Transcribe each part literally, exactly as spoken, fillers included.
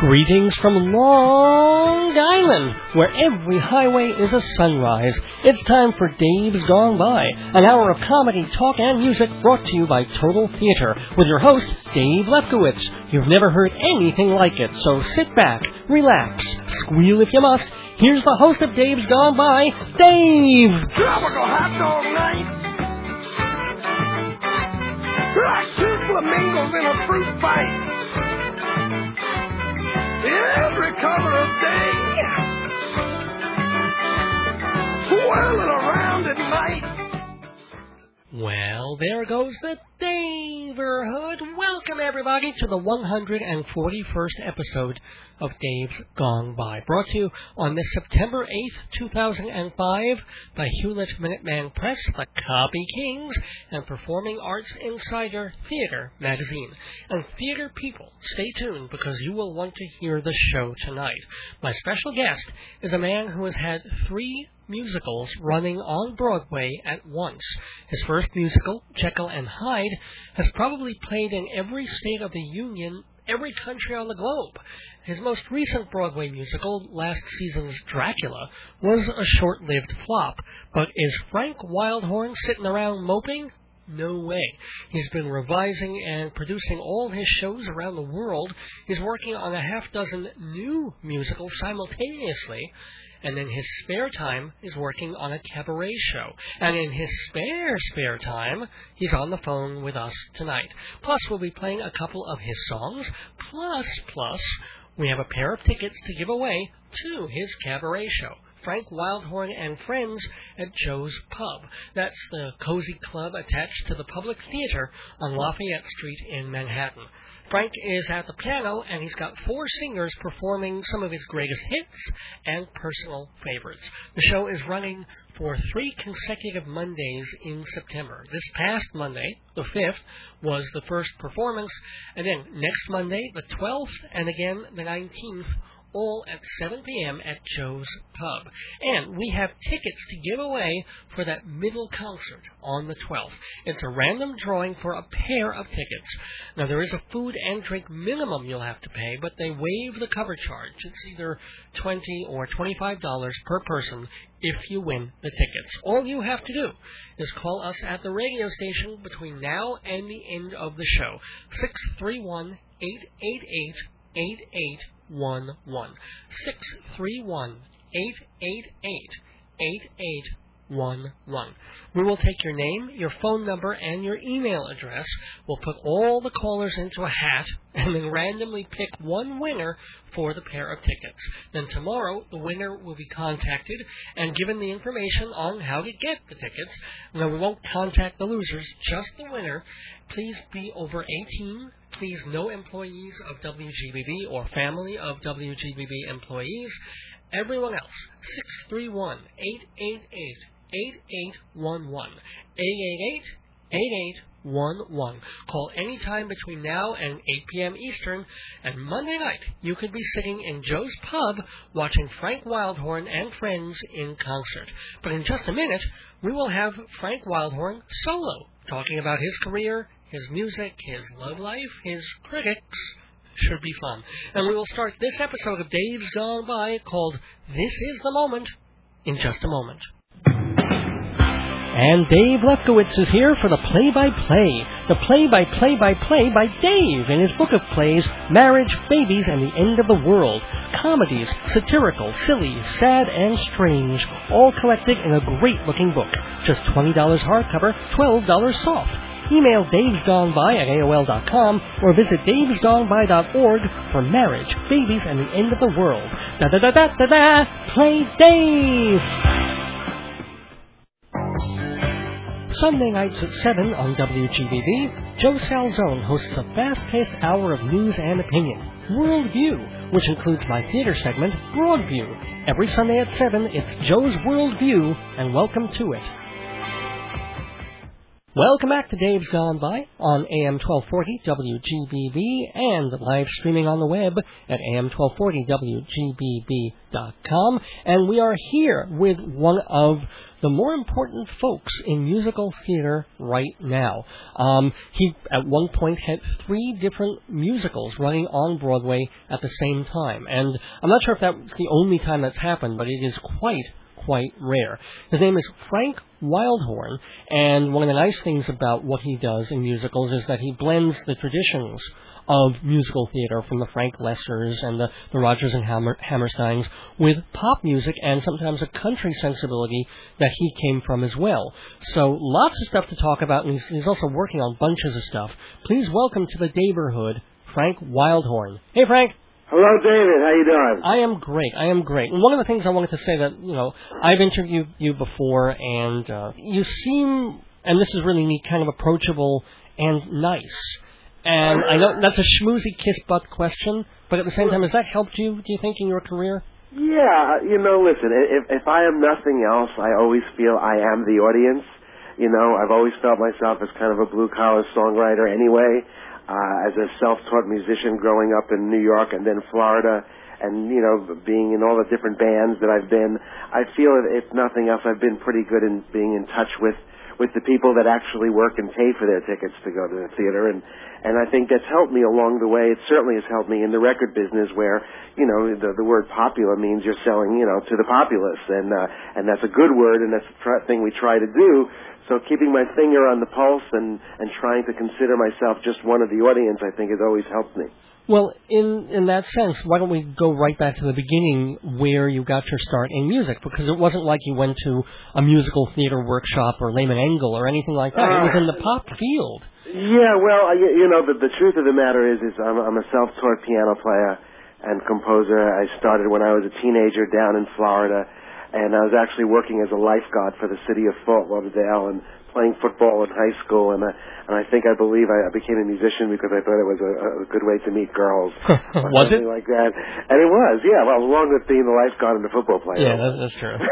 Greetings from Long Island, where every highway is a sunrise. It's time for Dave's Gone By, an hour of comedy, talk, and music brought to you by Total Theater, with your host, Dave Lefkowitz. You've never heard anything like it, so sit back, relax, squeal if you must. Here's the host of Dave's Gone By, Dave! Tropical hot dog night! Like two flamingos in a fruit fight! Every color of day, swirling around at night. Well, there goes the Daverhood. Welcome, everybody, to the one hundred forty-first episode of Dave's Gone By, brought to you on this September eighth, two thousand five by Hewlett Minuteman Press, the Copy Kings, and Performing Arts Insider Theater magazine. And theater people, stay tuned, because you will want to hear the show tonight. My special guest is a man who has had three musicals running on Broadway at once. His first musical, Jekyll and Hyde, has probably played in every state of the Union, every country on the globe. His most recent Broadway musical, last season's Dracula, was a short-lived flop. But is Frank Wildhorn sitting around moping? No way. He's been revising and producing all his shows around the world. He's working on a half dozen new musicals simultaneously. And in his spare time, he's working on a cabaret show. And in his spare, spare time, he's on the phone with us tonight. Plus, we'll be playing a couple of his songs. Plus, plus, we have a pair of tickets to give away to his cabaret show. Frank Wildhorn and Friends at Joe's Pub. That's the cozy club attached to the Public Theater on Lafayette Street in Manhattan. Frank is at the piano, and he's got four singers performing some of his greatest hits and personal favorites. The show is running for three consecutive Mondays in September. This past Monday, the fifth, was the first performance, and then next Monday, the twelfth, and again the nineteenth, all at seven p.m. at Joe's Pub. And we have tickets to give away for that middle concert on the twelfth. It's a random drawing for a pair of tickets. Now, there is a food and drink minimum you'll have to pay, but they waive the cover charge. It's either twenty dollars or twenty-five dollars per person if you win the tickets. All you have to do is call us at the radio station between now and the end of the show. six three one, eight eight eight, eight eight one one. six three one, eight eight eight, eight eight one one. We will take your name, your phone number, and your email address. We'll put all the callers into a hat and then randomly pick one winner for the pair of tickets. Then tomorrow, the winner will be contacted and given the information on how to get the tickets. Now, we won't contact the losers, just the winner. Please be over eighteen. Please, no employees of W G B B or family of W G B B employees. Everyone else, six three one, eight eight eight, eight eight one one. eight eight eight, eight eight one one. Call any time between now and eight p.m. Eastern, and Monday night you could be sitting in Joe's Pub watching Frank Wildhorn and Friends in concert. But in just a minute, we will have Frank Wildhorn solo, talking about his career, his music, his love life, his critics. Should be fun. And we will start this episode of Dave's Gone By called This Is the Moment in just a moment. And Dave Lefkowitz is here for the play-by-play. The play-by-play-by-play by Dave in his book of plays, Marriage, Babies, and the End of the World. Comedies, satirical, silly, sad, and strange, all collected in a great-looking book. Just twenty dollars hardcover, twelve dollars soft. Email davesgoneby at A O L dot com or visit davesgoneby dot org for Marriage, Babies, and the End of the World. Da-da-da-da-da-da! Play Dave! Sunday nights at seven on W G B B, Joe Salzone hosts a fast-paced hour of news and opinion, Worldview, which includes my theater segment, Broadview. Every Sunday at seven, it's Joe's Worldview, and welcome to it. Welcome back to Dave's Gone By on A M twelve forty W G B B and live streaming on the web at A M twelve forty W G B B dot com. And we are here with one of the more important folks in musical theater right now. Um, he, at one point, had three different musicals running on Broadway at the same time. And I'm not sure if that's the only time that's happened, but it is quite quite rare. His name is Frank Wildhorn, and one of the nice things about what he does in musicals is that he blends the traditions of musical theater from the Frank Lesters and the, the Rodgers and Hammer, Hammersteins with pop music and sometimes a country sensibility that he came from as well. So lots of stuff to talk about, and he's, he's also working on bunches of stuff. Please welcome to the neighborhood, Frank Wildhorn. Hey, Frank. Hello, David. How you doing? I am great. I am great. And one of the things I wanted to say that, you know, I've interviewed you before, and uh, you seem, and this is really neat, kind of approachable and nice. And I know that's a schmoozy kiss-butt question, but at the same time, has that helped you, do you think, in your career? Yeah. You know, listen, if, if I am nothing else, I always feel I am the audience. You know, I've always felt myself as kind of a blue-collar songwriter anyway. Uh, as a self-taught musician growing up in New York and then Florida, and, you know, being in all the different bands that I've been, I feel that if nothing else, I've been pretty good in being in touch with, with the people that actually work and pay for their tickets to go to the theater, and, and I think that's helped me along the way. It certainly has helped me in the record business where, you know, the, the word popular means you're selling, you know, to the populace, and, uh, and that's a good word, and that's the tr- thing we try to do. So keeping my finger on the pulse and, and trying to consider myself just one of the audience, I think, has always helped me. Well, in in that sense, why don't we go right back to the beginning where you got your start in music? Because it wasn't like you went to a musical theater workshop or Lehman Engel or anything like that. Uh, it was in the pop field. Yeah, well, you, you know, the, the truth of the matter is, is I'm, I'm a self-taught piano player and composer. I started when I was a teenager down in Florida. And I was actually working as a lifeguard for the city of Fort Lauderdale and playing football in high school. And I, and I think I believe I, I became a musician because I thought it was a, a good way to meet girls. Was it? Like that. And it was, yeah. Well, along with being the lifeguard and the football player. Yeah, that, that's true.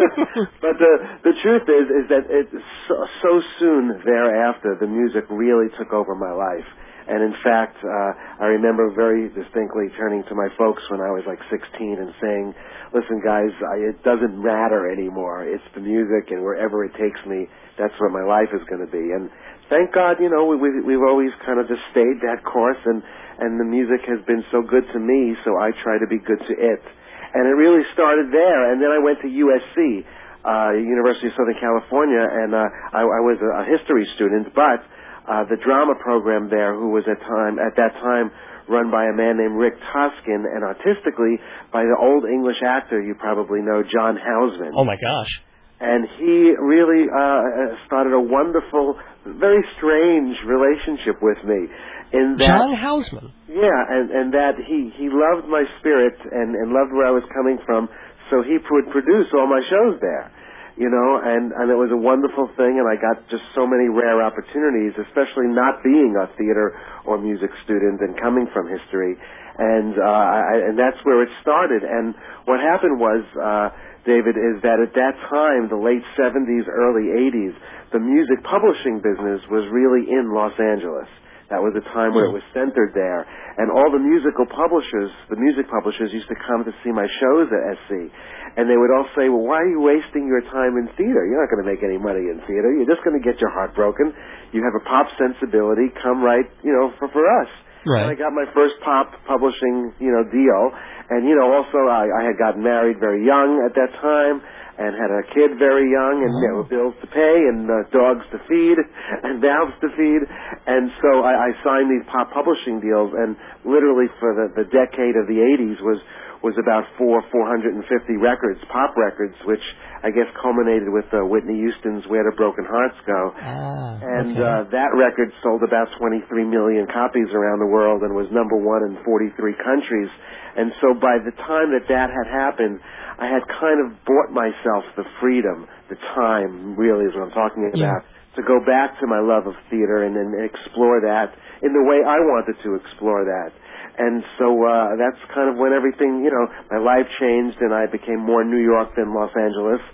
But the the truth is, is that it so, so soon thereafter, the music really took over my life. And in fact, uh, I remember very distinctly turning to my folks when I was like sixteen and saying, listen, guys, I, it doesn't matter anymore. It's the music, and wherever it takes me, that's what my life is going to be. And thank God, you know, we, we, we've always kind of just stayed that course, and, and the music has been so good to me, so I try to be good to it. And it really started there, and then I went to U S C, uh, University of Southern California, and uh, I, I was a, a history student, but Uh, the drama program there, who was at time at that time run by a man named Rick Toskin, and artistically by the old English actor you probably know, John Houseman. Oh my gosh! And he really uh, started a wonderful, very strange relationship with me. In that, John Houseman. Yeah, and and that he he loved my spirit and and loved where I was coming from, so he would produce all my shows there. You know, and, and it was a wonderful thing, and I got just so many rare opportunities, especially not being a theater or music student and coming from history. And, uh, I, and that's where it started. And what happened was, uh, David, is that at that time, the late seventies, early eighties, the music publishing business was really in Los Angeles. That was a time where it was centered there. And all the musical publishers, the music publishers used to come to see my shows at S C. And they would all say, well, why are you wasting your time in theater? You're not going to make any money in theater. You're just going to get your heart broken. You have a pop sensibility. Come right, you know, for, for us. Right. And I got my first pop publishing, you know, deal. And, you know, also I, I had gotten married very young at that time and had a kid very young, and there were bills to pay and uh, dogs to feed and mouths to feed. And so I, I signed these pop publishing deals, and literally for the, the decade of the eighties was was about four, four hundred fifty records, pop records, which I guess culminated with uh, Whitney Houston's Where Do Broken Hearts Go. Ah, and okay. uh, that record sold about twenty-three million copies around the world and was number one in forty-three countries. And so by the time that that had happened, I had kind of bought myself the freedom, the time, really is what I'm talking about, yeah. to go back to my love of theater and then explore that in the way I wanted to explore that. And so uh, that's kind of when everything, you know, my life changed and I became more New York than Los Angeles.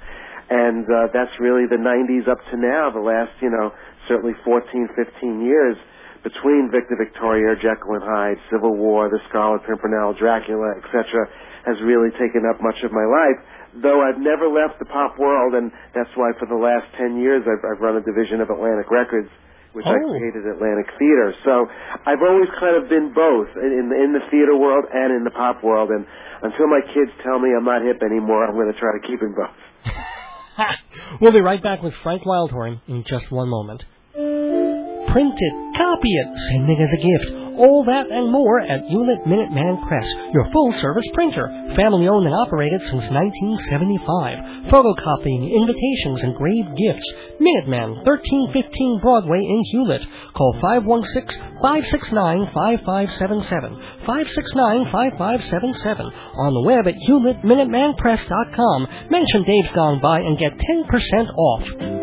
And uh, that's really the nineties up to now, the last, you know, certainly fourteen, fifteen years between Victor Victoria, Jekyll and Hyde, Civil War, The Scarlet Pimpernel, Dracula, et cetera, has really taken up much of my life, though I've never left the pop world, and that's why for the last ten years I've, I've run a division of Atlantic Records, which oh. I created Atlantic Theater. So I've always kind of been both in, in the theater world and in the pop world, and until my kids tell me I'm not hip anymore, I'm going to try to keep in both. We'll be right back with Frank Wildhorn in just one moment. Print it, copy it, send it as a gift. All that and more at Hewlett Minuteman Press, your full-service printer, family-owned and operated since nineteen seventy-five. Photocopying, invitations, engraved gifts. Minuteman, thirteen fifteen Broadway in Hewlett. Call five one six, five six nine, five five seven seven, five six nine, five five seven seven. On the web at Hewlett Minuteman Press dot com. Mention Dave's Gone By and get ten percent off.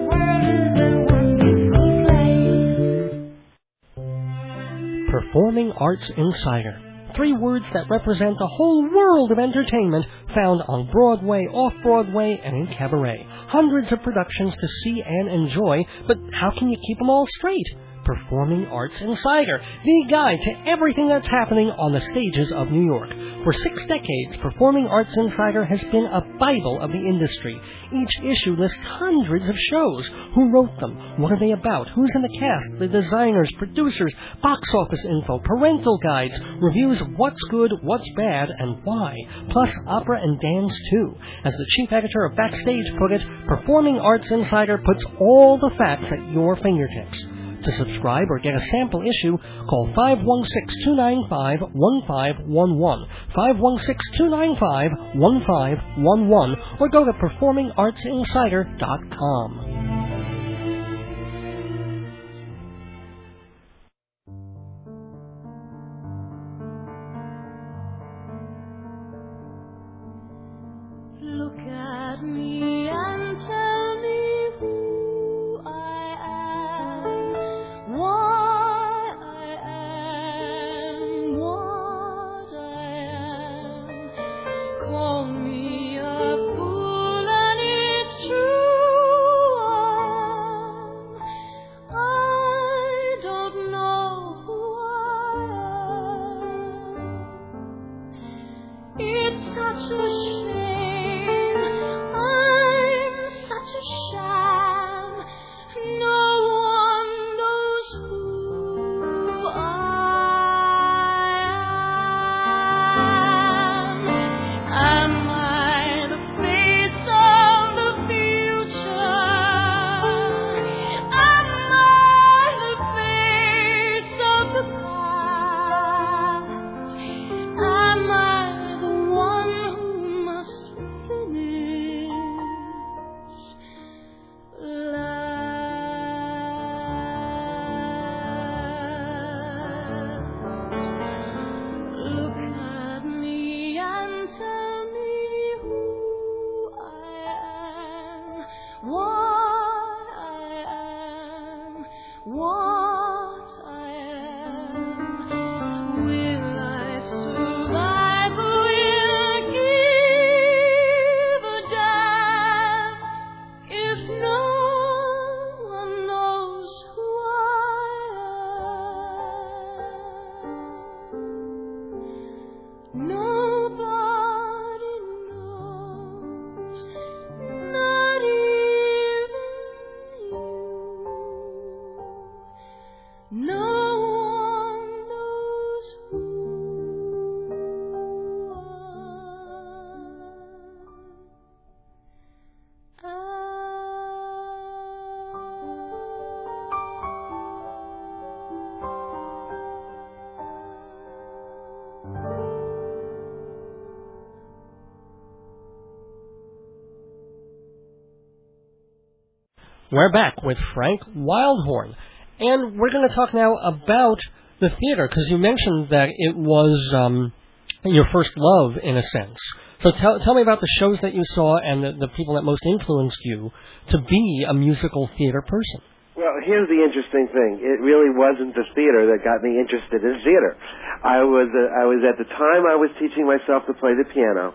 Performing Arts Insider. Three words that represent the whole world of entertainment found on Broadway, off-Broadway, and in cabaret. Hundreds of productions to see and enjoy, but how can you keep them all straight? Performing Arts Insider, the guide to everything that's happening on the stages of New York. For six decades, Performing Arts Insider has been a Bible of the industry. Each issue lists hundreds of shows. Who wrote them? What are they about? Who's in the cast? The designers, producers, box office info, parental guides, reviews of what's good, what's bad, and why. Plus opera and dance, too. As the chief editor of Backstage put it, Performing Arts Insider puts all the facts at your fingertips. To subscribe or get a sample issue, call five one six, two nine five, one five one one, five one six, two nine five, one five one one, or go to performing arts insider dot com. Look at me and tell me who I am, why I am what I am. Call me a fool and it's true I am. I don't know who I am. It's such a shame. We're back with Frank Wildhorn, and we're going to talk now about the theater, because you mentioned that it was um, your first love, in a sense. So tell, tell me about the shows that you saw and the, the people that most influenced you to be a musical theater person. Well, here's the interesting thing. It really wasn't the theater that got me interested in theater. I was, uh, I was at the time I was teaching myself to play the piano.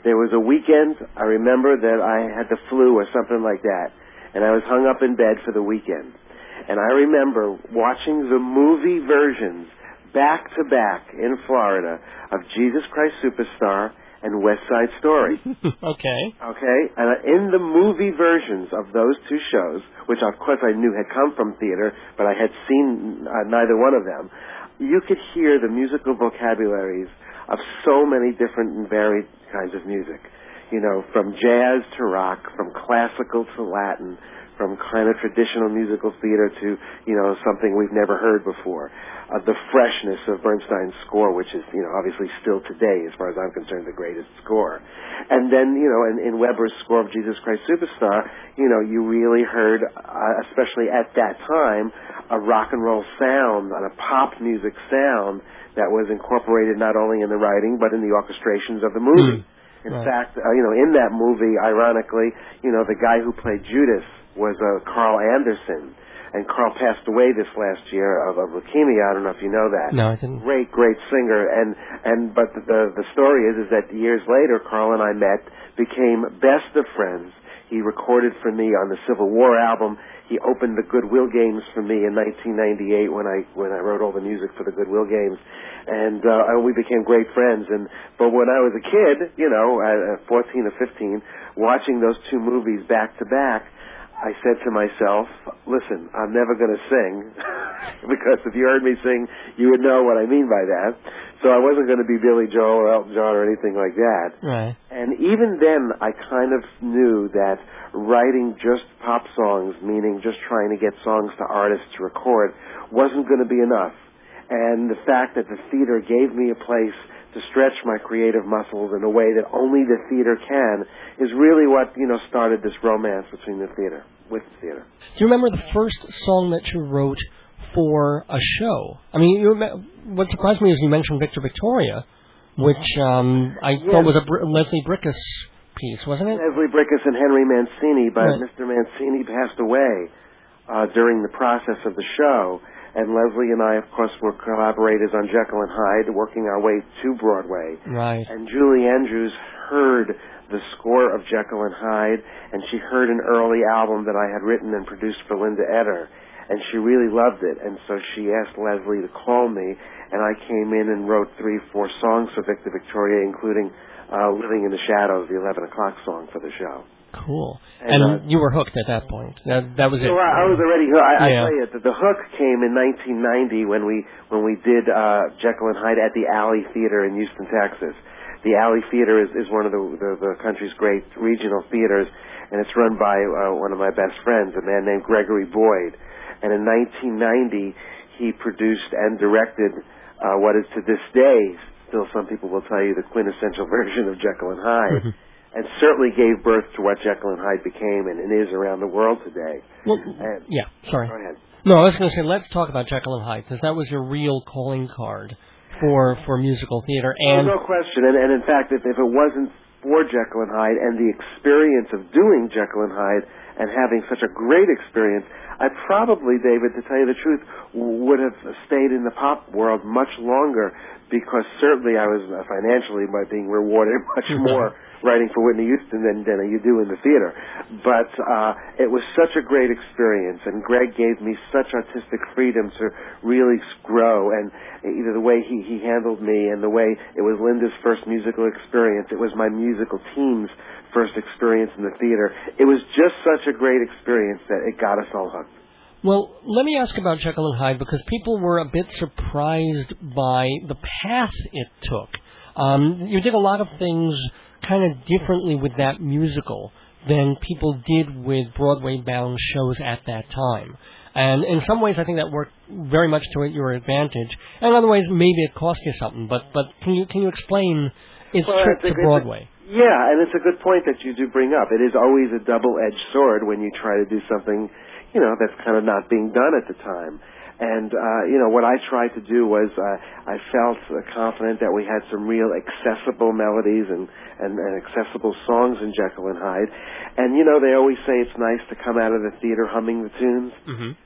There was a weekend, I remember that I had the flu or something like that, and I was hung up in bed for the weekend. And I remember watching the movie versions back to back in Florida of Jesus Christ Superstar and West Side Story. Okay. Okay? And in the movie versions of those two shows, which of course I knew had come from theater, but I had seen uh, neither one of them, you could hear the musical vocabularies of so many different and varied kinds of music. You know, from jazz to rock, from classical to Latin, from kind of traditional musical theater to, you know, something we've never heard before. Uh, the freshness of Bernstein's score, which is, you know, obviously still today, as far as I'm concerned, the greatest score. And then, you know, in, in Weber's score of Jesus Christ Superstar, you know, you really heard, uh, especially at that time, a rock and roll sound, and a pop music sound that was incorporated not only in the writing, but in the orchestrations of the movie. Mm. In right. fact, uh, you know, in that movie, ironically, you know, the guy who played Judas was uh, Carl Anderson, and Carl passed away this last year of, of leukemia. I don't know if you know that. No, I didn't. Great, great singer, and and but the the story is is that years later, Carl and I met, became best of friends. He recorded for me on the Civil War album. He opened the Goodwill Games for me in nineteen ninety-eight when I when I wrote all the music for the Goodwill Games, and uh, we became great friends. And but when I was a kid, you know, at fourteen or fifteen, watching those two movies back to back, I said to myself, listen, I'm never going to sing, because if you heard me sing, you would know what I mean by that. So I wasn't going to be Billy Joel or Elton John or anything like that. Right. And even then, I kind of knew that writing just pop songs, meaning just trying to get songs to artists to record, wasn't going to be enough. And the fact that the theater gave me a place to stretch my creative muscles in a way that only the theater can is really what, you know, started this romance between the theater, with the theater. Do you remember the first song that you wrote for a show? I mean, you, what surprised me is you mentioned Victor Victoria, which um, I yes. thought was a Br- Leslie Bricusse piece, wasn't it? Leslie Bricusse and Henry Mancini, but right. Mister Mancini passed away uh, during the process of the show. And Leslie and I, of course, were collaborators on Jekyll and Hyde, working our way to Broadway. Right. And Julie Andrews heard the score of Jekyll and Hyde, and she heard an early album that I had written and produced for Linda Eder, and she really loved it. And so she asked Leslie to call me, and I came in and wrote three, four songs for Victor Victoria, including uh, Living in the Shadows, the eleven o'clock song for the show. Cool. And, and uh, you were hooked at that point. That, that was so it. I, I was already hooked. I, yeah. I tell you, the, the hook came in nineteen ninety when we when we did uh, Jekyll and Hyde at the Alley Theater in Houston, Texas. The Alley Theater is, is one of the, the the country's great regional theaters, and it's run by uh, one of my best friends, a man named Gregory Boyd. And in nineteen ninety, he produced and directed uh, what is to this day, still some people will tell you, the quintessential version of Jekyll and Hyde. And certainly gave birth to what Jekyll and Hyde became and, and is around the world today. Well, and, yeah, sorry. Go ahead. No, I was going to say, let's talk about Jekyll and Hyde, because that was your real calling card for for musical theater. And oh, no question. And, and in fact, if, if it wasn't for Jekyll and Hyde and the experience of doing Jekyll and Hyde and having such a great experience, I probably, David, to tell you the truth, would have stayed in the pop world much longer, because certainly I was financially by being rewarded much more writing for Whitney Houston than, than you do in the theater. But uh, it was such a great experience, and Greg gave me such artistic freedom to really grow, and either the way he, he handled me and the way it was Linda's first musical experience, it was my musical team's first experience in the theater. It was just such a great experience that it got us all hooked. Well, let me ask about Jekyll and Hyde, because people were a bit surprised by the path it took. Um, you did a lot of things kind of differently with that musical than people did with Broadway-bound shows at that time. And in some ways, I think that worked very much to your advantage. And in other ways, maybe it cost you something. But but can you can you explain its well, trip to Broadway? A, yeah, and it's a good point that you do bring up. It is always a double-edged sword when you try to do something, you know, that's kind of not being done at the time. And, uh, you know, what I tried to do was uh, I felt uh, confident that we had some real accessible melodies and, and, and accessible songs in Jekyll and Hyde. And, you know, they always say it's nice to come out of the theater humming the tunes. Mm-hmm.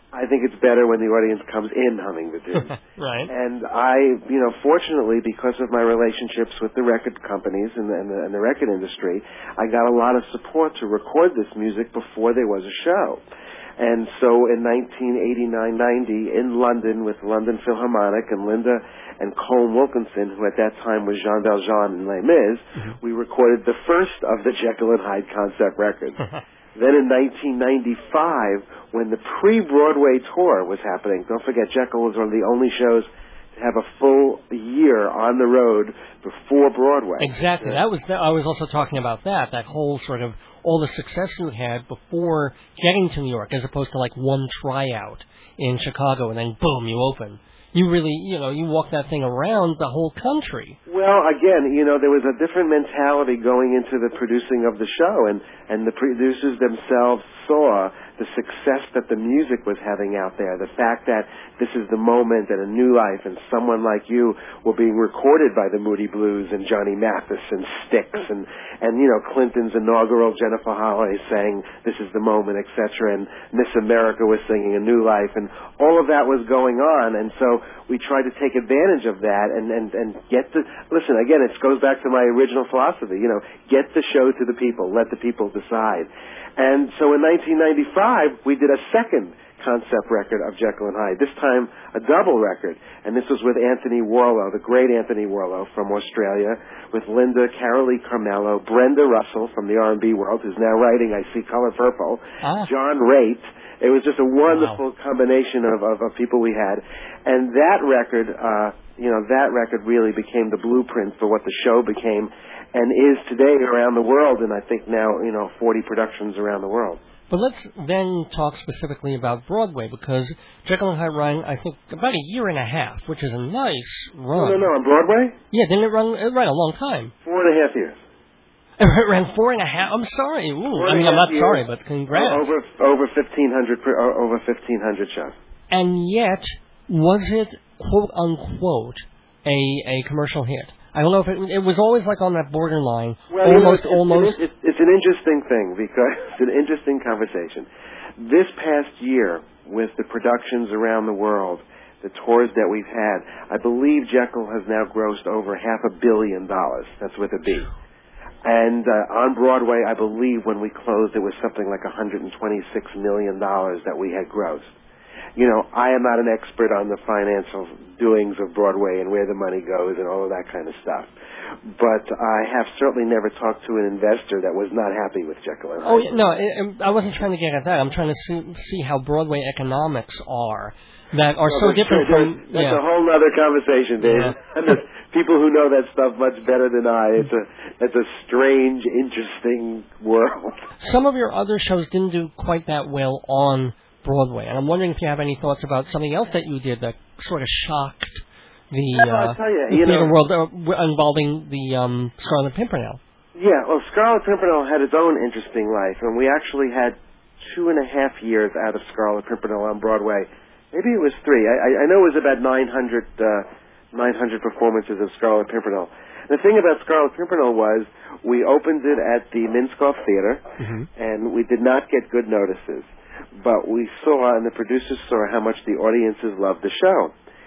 I think it's better when the audience comes in humming the tune. Right. And I, you know, fortunately, because of my relationships with the record companies and the, and, the, and the record industry, I got a lot of support to record this music before there was a show. And so in nineteen eighty-nine ninety, in London with London Philharmonic and Linda and Colm Wilkinson, who at that time was Jean Valjean and Les Mis, mm-hmm. we recorded the first of the Jekyll and Hyde concept records. Then in nineteen ninety-five, when the pre-Broadway tour was happening, don't forget, Jekyll was one of the only shows to have a full year on the road before Broadway. Exactly. That was the, I was also talking about that, that whole sort of all the success you had before getting to New York, as opposed to like one tryout in Chicago and then boom, you open. You really, you know, you walk that thing around the whole country. Well, again, you know, there was a different mentality going into the producing of the show, and, and the producers themselves saw the success that the music was having out there, the fact that this is the moment and a new life, and someone like you were being recorded by the Moody Blues and Johnny Mathis and Styx, and, and you know, Clinton's inaugural Jennifer Holliday saying, this is the moment, et cetera, and Miss America was singing A New Life, and all of that was going on, and so we tried to take advantage of that and, and, and get the, listen, again, it goes back to my original philosophy, you know, get the show to the people, let the people decide. And so in nineteen ninety-five, we did a second concept record of Jekyll and Hyde, this time a double record, and this was with Anthony Warlow, the great Anthony Warlow from Australia, with Linda Carolee Carmelo, Brenda Russell from the R and B world, who's now writing I See Color Purple, ah. John Raitt. It was just a wonderful wow. combination of, of, of people we had. And that record, uh, you know, that record really became the blueprint for what the show became and is today around the world, and I think now, you know, forty productions around the world. But let's then talk specifically about Broadway, because Jekyll and Hyde ran, I think, about a year and a half, which is a nice run. No, no, no, on Broadway? Yeah, didn't it run, it ran a long time? Four and a half years. It ran four and a half. I'm sorry. Ooh, I mean, I'm not years, sorry, but congrats. Over over fifteen hundred over fifteen hundred shows. And yet, was it quote unquote a a commercial hit? I don't know if it, it was always like on that borderline. Well, almost, you know, almost. It, it, it's an interesting thing because it's an interesting conversation. This past year, with the productions around the world, the tours that we've had, I believe Jekyll has now grossed over half a billion dollars. That's with a B. And uh, on Broadway, I believe when we closed, it was something like one hundred twenty-six million dollars that we had grossed. You know, I am not an expert on the financial doings of Broadway and where the money goes and all of that kind of stuff. But I have certainly never talked to an investor that was not happy with Jekyll and Hyde. Oh, no, I wasn't trying to get at that. I'm trying to see, see how Broadway economics are. That are well, so different from... That's yeah. a whole other conversation, Dave. Yeah. And there's people who know that stuff much better than I. It's a it's a strange, interesting world. Some of your other shows didn't do quite that well on Broadway, and I'm wondering if you have any thoughts about something else that you did that sort of shocked the, well, uh, I'll tell you, the you theater know, world uh, involving the um, Scarlet Pimpernel. Yeah, well, Scarlet Pimpernel had its own interesting life, and we actually had two and a half years out of Scarlet Pimpernel on Broadway. Maybe it was three. I, I know it was about nine hundred, uh, nine hundred performances of Scarlet Pimpernel. The thing about Scarlet Pimpernel was we opened it at the Minskoff Theater, mm-hmm. and we did not get good notices. But we saw, and the producers saw, how much the audiences loved the show.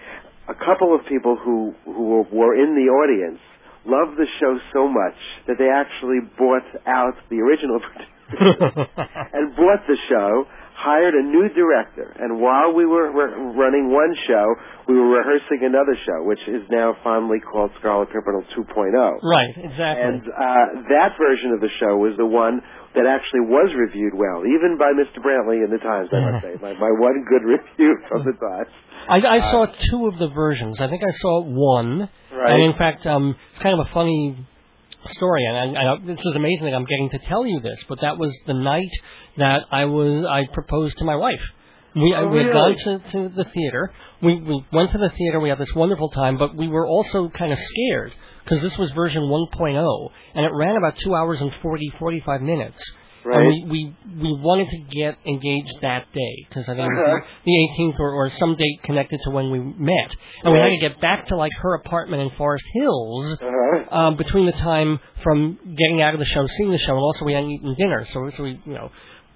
A couple of people who, who were in the audience loved the show so much that they actually bought out the original producer and bought the show, hired a new director, and while we were re- running one show, we were rehearsing another show, which is now fondly called Scarlet Pimpernel two point oh. Right, exactly. And uh, that version of the show was the one that actually was reviewed well, even by Mister Brantley in the Times, I must say. My, my one good review from the Times. I, I uh, saw two of the versions. I think I saw one. Right. And in fact, um, it's kind of a funny story, and I, I, this is amazing that I'm getting to tell you this, but that was the night that I was I proposed to my wife. We, oh, we had really? gone to, to the theater. We, we went to the theater. We had this wonderful time, but we were also kind of scared because this was version one point oh, and it ran about two hours and forty, forty-five minutes. Right. And we, we, we wanted to get engaged that day, because I think uh-huh. it was the eighteenth or, or some date connected to when we met. And right. we had to get back to, like, her apartment in Forest Hills uh-huh. um, between the time from getting out of the show, seeing the show, and also we hadn't eaten dinner. So, so we, you know,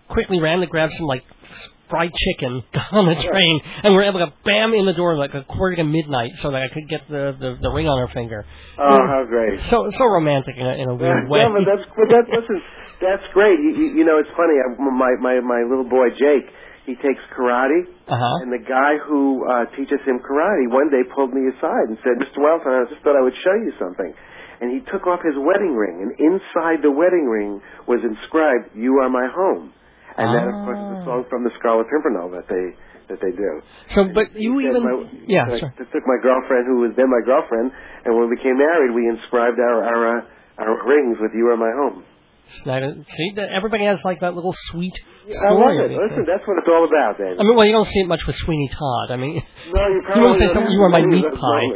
quickly ran to grab some, like, fried chicken on the train, and we were able to bam in the door like a quarter to midnight so that I could get the, the, the ring on her finger. Oh, you know, how great. So so romantic in a, in a weird yeah, way. Yeah, but that's, but that, listen, that's great. You, you, you know, it's funny. I, my, my, my little boy, Jake, he takes karate, uh-huh. and the guy who uh, teaches him karate one day pulled me aside and said, Mister Wellington, I just thought I would show you something. And he took off his wedding ring, and inside the wedding ring was inscribed, "You are my home." And that, of course, is a song from the Scarlet Pimpernel that they that they do. So, but you even my, yeah, I, sorry. I took my girlfriend, who was then my girlfriend, and when we became married, we inscribed our our, uh, our rings with "You are my home." See, everybody has like that little sweet Yeah, story. I love it. Listen, that's what it's all about, David. I mean, well, you don't see it much with Sweeney Todd. I mean, no, you probably you won't say something, "You are my meat those pie."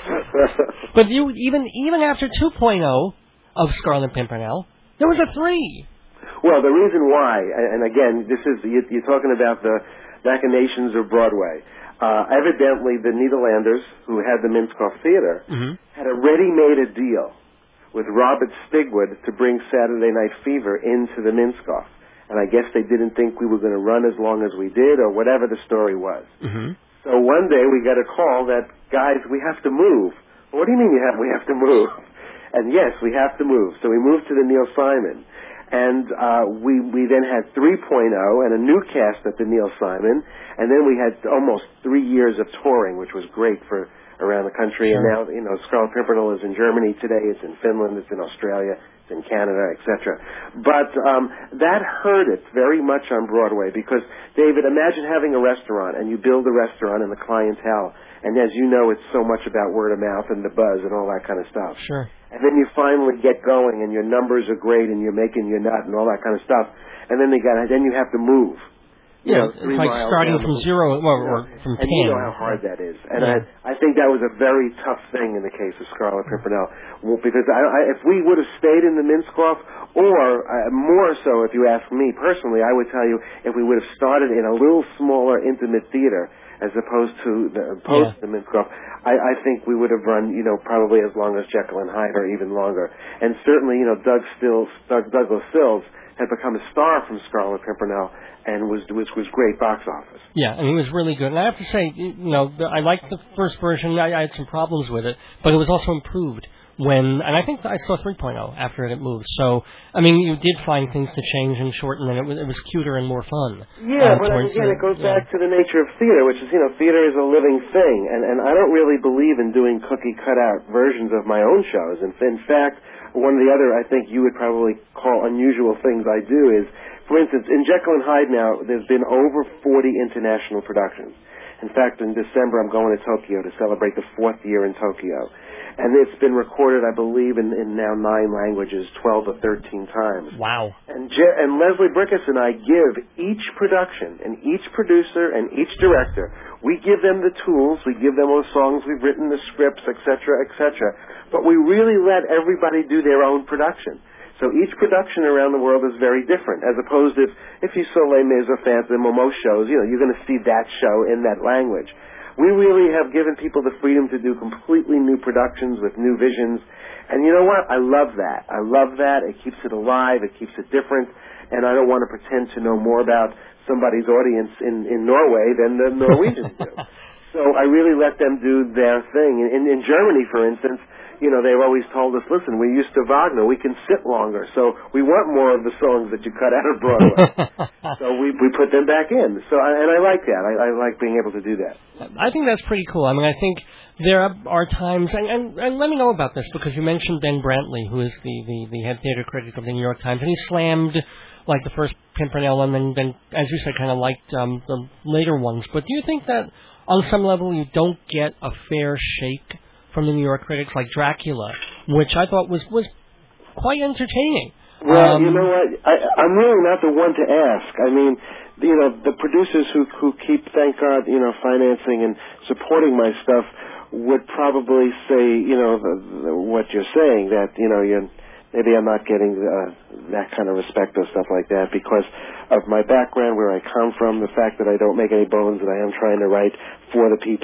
But you even even after two point oh of Scarlet Pimpernel, there was a three. Well, the reason why, and again, this is you're talking about the machinations of Broadway. Uh, evidently, the Nederlanders, who had the Minskoff Theater, mm-hmm. had already made a deal with Robert Stigwood to bring Saturday Night Fever into the Minskoff. And I guess they didn't think we were going to run as long as we did, or whatever the story was. Mm-hmm. So one day we got a call that, guys, we have to move. What do you mean you have, we have to move? And yes, we have to move. So we moved to the Neil Simon. And uh, we we then had three point oh and a new cast at the Neil Simon, and then we had almost three years of touring, which was great for around the country. Sure. And now, you know, Scarlet Pimpernel is in Germany today, it's in Finland, it's in Australia, it's in Canada, et cetera. But um, that hurt it very much on Broadway because, David, imagine having a restaurant, and you build a restaurant and the clientele, and as you know, it's so much about word of mouth and the buzz and all that kind of stuff. Sure. And then you finally get going, and your numbers are great, and you're making your nut and all that kind of stuff. And then they got, then you have to move. You yeah, know, it's like starting from zero, or, or from and ten. And you know how hard that is. And yeah. I, I think that was a very tough thing in the case of Scarlet Pimpernel, well, because I, I, if we would have stayed in the Minskoff, or uh, more so, if you ask me personally, I would tell you if we would have started in a little smaller, intimate theater, as opposed to the post yeah. the Minskoff, I, I think we would have run, you know, probably as long as Jekyll and Hyde or even longer. And certainly, you know, Doug Stills, Doug, Douglas Sills had become a star from Scarlet Pimpernel and was was was great box office. Yeah, and he was really good. And I have to say, you know, I liked the first version. I, I had some problems with it, but it was also improved when, and I think I saw three point oh after it moved. So, I mean, you did find things to change and shorten, and it was, it was cuter and more fun. Yeah, uh, but again, the, it goes yeah. back to the nature of theater, which is, you know, theater is a living thing, and, and I don't really believe in doing cookie-cutout versions of my own shows. And in fact, one of the other, I think you would probably call unusual things I do is, for instance, in Jekyll and Hyde now, there's been over forty international productions. In fact, in December, I'm going to Tokyo to celebrate the fourth year in Tokyo. And it's been recorded, I believe, in, in now nine languages, twelve or thirteen times. Wow. And, Je- and Leslie Brickus and I give each production and each producer and each director, we give them the tools, we give them those songs we've written, the scripts, et cetera, et cetera. But we really let everybody do their own production. So each production around the world is very different, as opposed to if, if you saw Les Mis or Phantom or most shows, you know, you're going to see that show in that language. We really have given people the freedom to do completely new productions with new visions. And you know what? I love that. I love that. It keeps it alive. It keeps it different. And I don't want to pretend to know more about somebody's audience in, in Norway than the Norwegians do. So I really let them do their thing. In, in Germany, for instance, you know, they've always told us, listen, we're used to Wagner. We can sit longer. So we want more of the songs that you cut out of Broadway. So we we put them back in. So And I like that. I, I like being able to do that. I think that's pretty cool. I mean, I think there are times, and, and, and let me know about this, because you mentioned Ben Brantley, who is the, the, the head theater critic of the New York Times, and he slammed, like, the first Pimpernel, and then, then as you said, kind of liked um, the later ones. But do you think that, on some level, you don't get a fair shake from the New York critics, like Dracula, which I thought was, was quite entertaining? Well, um, you know what? I, I'm really not the one to ask. I mean, you know, the producers who who keep, thank God, you know, financing and supporting my stuff would probably say, you know, the, the, what you're saying, that, you know, you're, maybe I'm not getting uh, that kind of respect or stuff like that because of my background, where I come from, the fact that I don't make any bones, that I am trying to write for the people,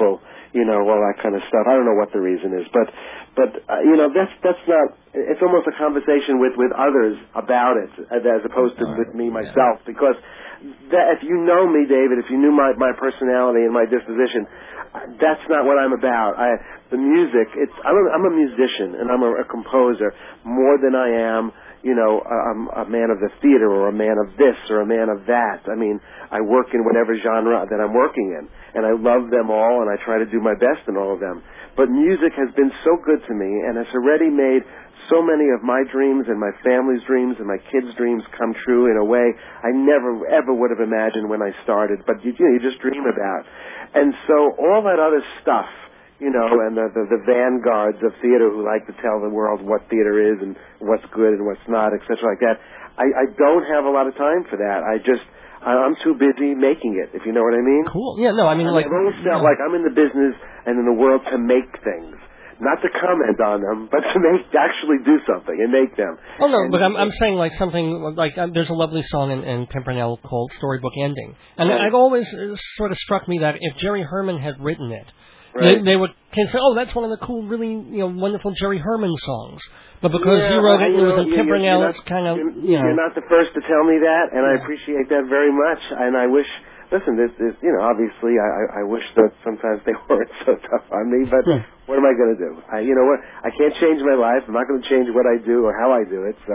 you know, all that kind of stuff. I don't know what the reason is, but but uh, you know, that's that's not. It's almost a conversation with with others about it as opposed to with me myself, because that, if you know me, David, if you knew my my personality and my disposition, that's not what I'm about. I the music. It's I'm a, I'm a musician and I'm a, a composer more than I am, you know, I'm a man of the theater or a man of this or a man of that. I mean, I work in whatever genre that I'm working in, and I love them all, and I try to do my best in all of them. But music has been so good to me, and it's already made so many of my dreams and my family's dreams and my kids' dreams come true in a way I never, ever would have imagined when I started, but you, you know, you just dream about. And so all that other stuff, you know, and the, the, the vanguards of theater who like to tell the world what theater is and what's good and what's not, et cetera, like that, I, I don't have a lot of time for that. I just, I'm too busy making it, if you know what I mean. Cool. Yeah, no, I mean, and like... I've always felt yeah. like I'm in the business and in the world to make things. Not to comment on them, but to make to actually do something and make them. Oh, no, and, but I'm, I'm saying like something, like um, there's a lovely song in, in Pimpernel called Storybook Ending. And right. I've always uh, sort of struck me that if Jerry Herman had written it, right. they, they would can say, oh, that's one of the cool, really, you know, wonderful Jerry Herman songs. But because yeah, you wrote it, I, it was know, in you're, Pimpernel, you're it's not, kind of, you're, you know. You're not the first to tell me that, and yeah. I appreciate that very much. And I wish... Listen, this is, you know, obviously I, I wish that sometimes they weren't so tough on me, but yeah. what am I going to do? I, you know what? I can't change my life. I'm not going to change what I do or how I do it, so.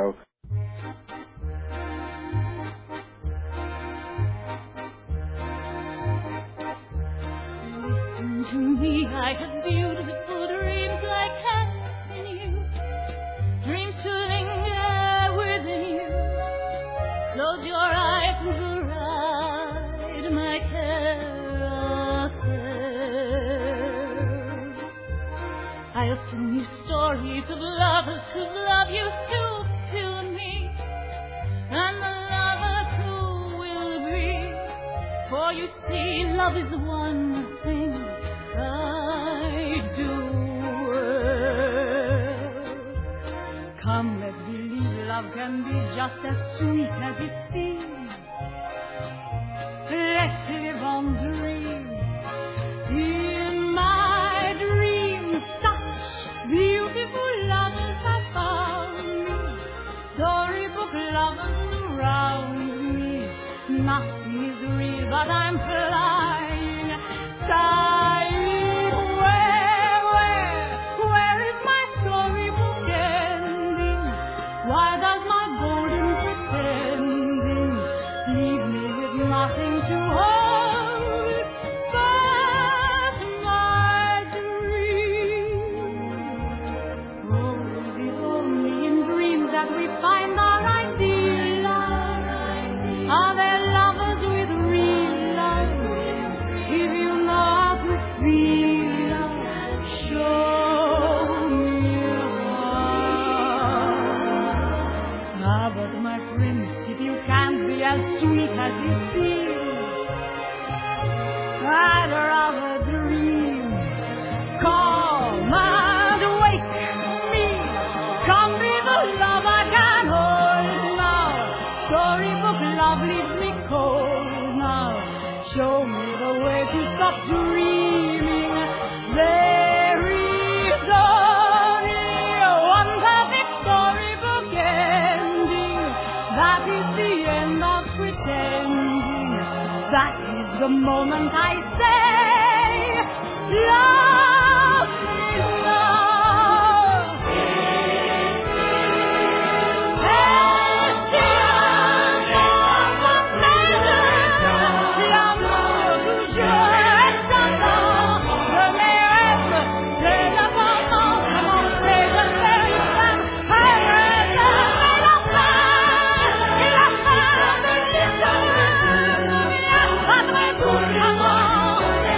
Listen to me, I have beautiful dreams like cats in you, dreams to linger within you. Close your eyes and my carousel. I'll sing you stories of lovers who love you still fill me, and the lovers who will be. For you see, love is one thing I do. Come, let's believe love can be just as sweet as it seems. Let's live on dreams. In my dreams, such beautiful lovers have found me. Storybook lovers surround me. Nothing is real, but I'm flying, sighing. Where, where, where is my storybook ending? Why does my golden pretending leave me with nothing to hold but my dreams? Oh, is it only in dreams that we find our ideal love? Are there lovers with real love? If you know how to feel love, show me love. Ah, but my prince, if you can't be as sweet as you feel, I'd rather dream. Come and wake me. Come be the love I can hold now. Storybook love leaves me cold now. Show me the way to stop dreaming. There is only one perfect storybook ending. That is the end of pretending. That is the moment I say, love is love. L'amour toujours est encore. Je mérite de la vengeance, commencer de faire une femme. Arrête la fin, la fin de l'histoire. Après tout l'amour.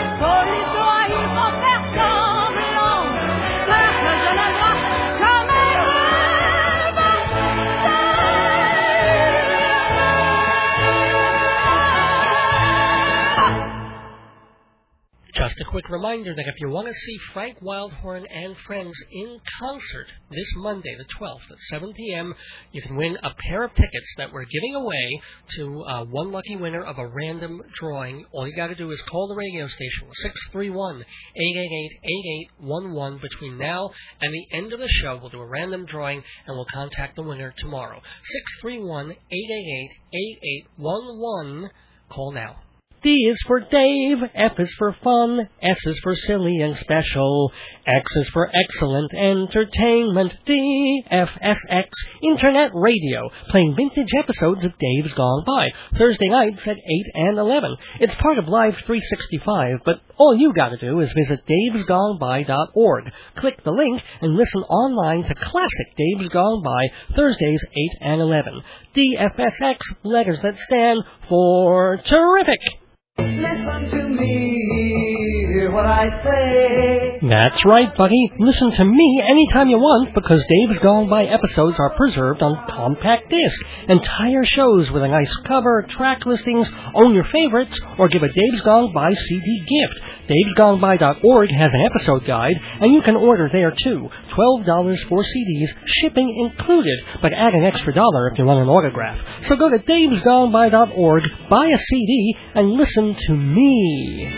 quick reminder that if you want to see Frank Wildhorn and friends in concert this Monday, the twelfth, at seven p.m., you can win a pair of tickets that we're giving away to uh, one lucky winner of a random drawing. All you got to do is call the radio station, six three one, eight eight eight, eight eight one one. Between now and the end of the show, we'll do a random drawing, and we'll contact the winner tomorrow. six three one, eight eight eight, eight eight one one. Call now. D is for Dave, F is for fun, S is for silly and special, X is for excellent entertainment, D, F S X, Internet Radio, playing vintage episodes of Dave's Gone By, Thursday nights at eight and eleven. It's part of Live three sixty-five, but all you gotta do is visit daves gone by dot org. Click the link and listen online to classic Dave's Gone By, Thursdays eight and eleven. D F S X, letters that stand for terrific. Listen to me, hear what I say. That's right, buddy. Listen to me anytime you want, because Dave's Gone By episodes are preserved on compact disc. Entire shows with a nice cover, track listings, own your favorites, or give a Dave's Gone By C D gift. daves gone by dot org has an episode guide, and you can order there too. twelve dollars for C Ds, shipping included, but add an extra dollar if you want an autograph. So go to daves gone by dot org, buy a C D, and listen to me.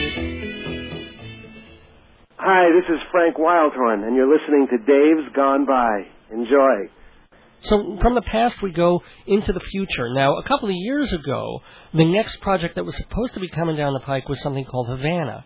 Hi, this is Frank Wildhorn, and you're listening to Dave's Gone By. Enjoy. So from the past, we go into the future. Now, a couple of years ago, the next project that was supposed to be coming down the pike was something called Havana.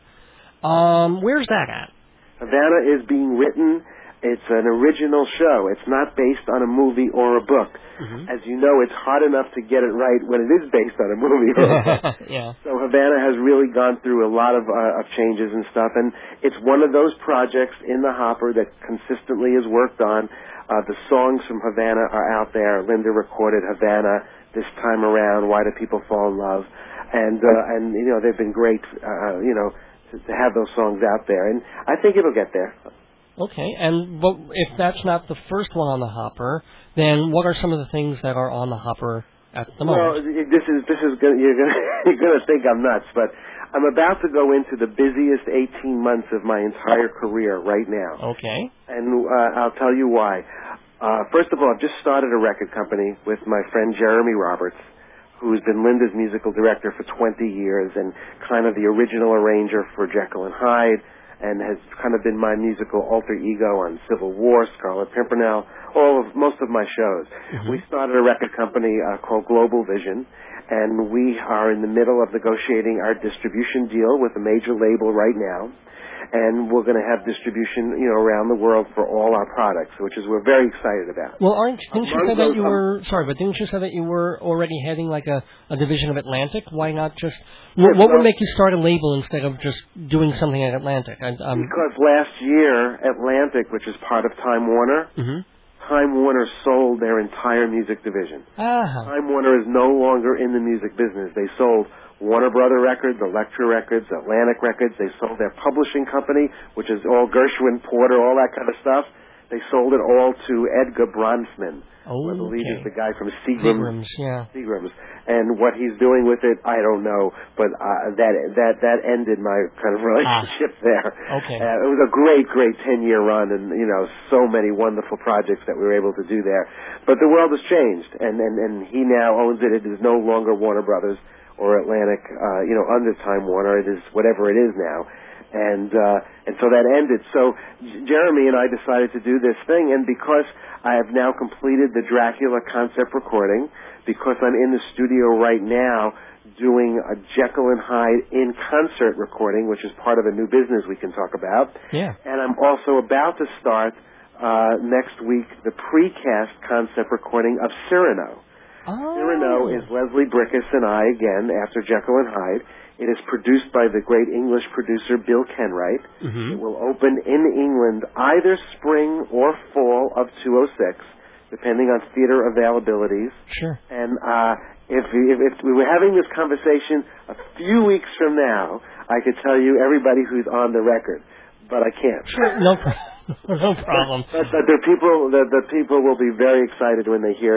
Um, where's that at? Havana is being written. It's an original show. It's not based on a movie or a book. Mm-hmm. As you know, it's hard enough to get it right when it is based on a movie or a book. Yeah. So Havana has really gone through a lot of, uh, of changes and stuff, and it's one of those projects in the hopper that consistently is worked on. Uh, the songs from Havana are out there. Linda recorded Havana this time around, Why Do People Fall in Love? And, uh, and you know, they've been great, uh, you know, to, to have those songs out there. And I think it'll get there. Okay, and but if that's not the first one on the hopper, then what are some of the things that are on the hopper at the moment? Well, this is this is gonna, you're gonna you're gonna think I'm nuts, but I'm about to go into the busiest eighteen months of my entire career right now. Okay, and uh, I'll tell you why. Uh, first of all, I've just started a record company with my friend Jeremy Roberts, who's been Linda's musical director for twenty years and kind of the original arranger for Jekyll and Hyde, and has kind of been my musical alter ego on Civil War, Scarlet Pimpernel, all of most of my shows. Mm-hmm. We started a record company uh, called Global Vision, and we are in the middle of negotiating our distribution deal with a major label right now. And we're going to have distribution, you know, around the world for all our products, which is we're very excited about. Well, aren't didn't you say that you um, were sorry, but didn't you say that you were already heading like a, a division of Atlantic? Why not just what, what would make you start a label instead of just doing something at Atlantic? I, um, because last year, Atlantic, which is part of Time Warner, mm-hmm. Time Warner sold their entire music division. Ah. Time Warner is no longer in the music business. They sold Warner Brother Records, Elektra Records, Atlantic Records. They sold their publishing company, which is all Gershwin, Porter, all that kind of stuff. They sold it all to Edgar Bronsman, oh, who I believe okay. is the guy from Seagram's. Seagram's, yeah. Seagram's. And what he's doing with it, I don't know. But uh, that that that ended my kind of relationship ah. there. Okay. Uh, it was a great, great ten-year run, and you know, so many wonderful projects that we were able to do there. But the world has changed, and and, and he now owns it. It is no longer Warner Brothers or Atlantic, uh, you know, under Time Warner. It is whatever it is now. And uh, and so that ended. So J- Jeremy and I decided to do this thing, and because I have now completed the Dracula concept recording, because I'm in the studio right now doing a Jekyll and Hyde in concert recording, which is part of a new business we can talk about. Yeah. And I'm also about to start uh, next week the precast concept recording of Cyrano. Oh. Cyrano is Leslie Brickus and I again after Jekyll and Hyde. It is produced by the great English producer Bill Kenwright. Mm-hmm. It will open in England either spring or fall of two oh six, depending on theater availabilities. Sure. And uh, if, if, if we were having this conversation a few weeks from now, I could tell you everybody who's on the record, but I can't. Sure. No problem. No problem. But, but the people, the, the people will be very excited when they hear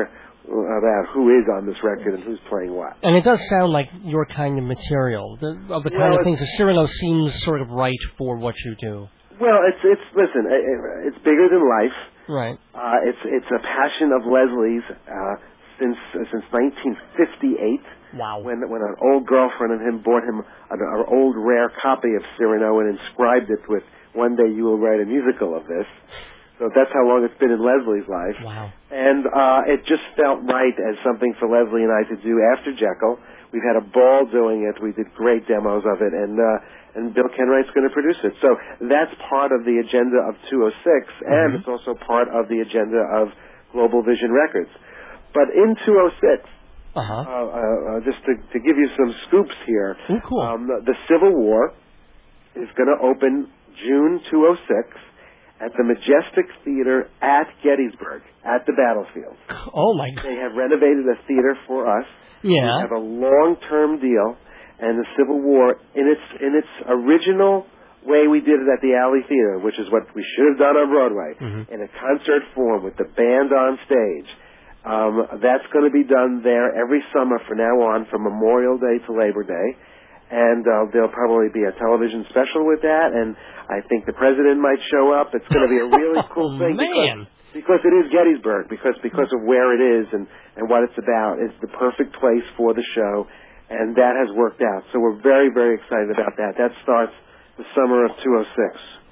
about who is on this record and who's playing what. And it does sound like your kind of material, the, of the kind well, of things that Cyrano seems sort of right for what you do. Well, it's it's listen, it, it's bigger than life. Right. Uh, it's it's a passion of Leslie's uh, since uh, since nineteen fifty-eight. Wow. When when an old girlfriend of him bought him an, an old rare copy of Cyrano and inscribed it with "One day you will write a musical of this." So that's how long it's been in Leslie's life. Wow. And uh, it just felt right as something for Leslie and I to do after Jekyll. We've had a ball doing it. We did great demos of it, and uh, and Bill Kenwright's going to produce it. So that's part of the agenda of two oh six, mm-hmm. and it's also part of the agenda of Global Vision Records. But in two oh six, uh-huh. uh, uh, just to, to give you some scoops here, Ooh, cool. um, the, the Civil War is going to open June two oh six. At the Majestic Theater at Gettysburg, at the battlefield. Oh, my God. They have renovated a theater for us. Yeah. We have a long-term deal, and the Civil War, in its in its original way we did it at the Alley Theater, which is what we should have done on Broadway, mm-hmm. in a concert form with the band on stage. Um, that's going to be done there every summer from now on, from Memorial Day to Labor Day. And uh, there'll probably be a television special with that, and I think the president might show up. It's going to be a really cool oh, thing man. because, because it is Gettysburg, because because of where it is and, and what it's about. It's the perfect place for the show, and that has worked out. So we're very, very excited about that. That starts the summer of two oh six.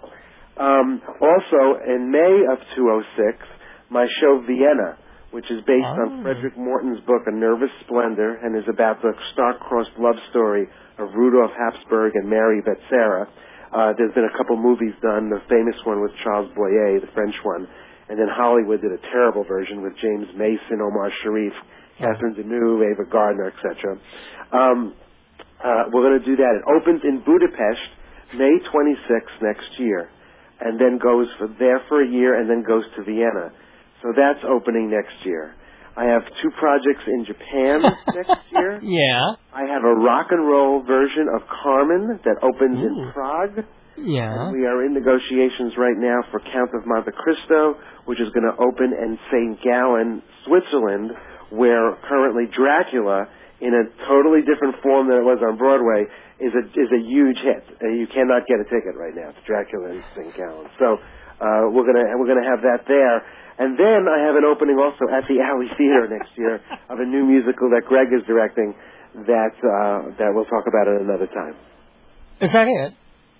Um, also, in May of two oh six, my show Vienna, which is based oh. on Frederick Morton's book, A Nervous Splendor, and is about the star-crossed love story of Rudolf Habsburg and Mary Betsera. Uh, there's been a couple movies done. The famous one with Charles Boyer, the French one. And then Hollywood did a terrible version with James Mason, Omar Sharif, Catherine Deneuve, Ava Gardner, et cetera. Um, uh, we're going to do that. It opens in Budapest May twenty-sixth next year, and then goes for there for a year, and then goes to Vienna. So that's opening next year. I have two projects in Japan next year. Yeah. I have a rock and roll version of Carmen that opens Ooh. in Prague. Yeah. And we are in negotiations right now for Count of Monte Cristo, which is going to open in Saint Gallen, Switzerland, where currently Dracula, in a totally different form than it was on Broadway, is a is a huge hit. Uh, you cannot get a ticket right now. It's Dracula in Saint Gallen. So uh, we're gonna we're gonna have that there. And then I have an opening also at the Alley Theater next year of a new musical that Greg is directing that uh, that we'll talk about at another time. Is that it?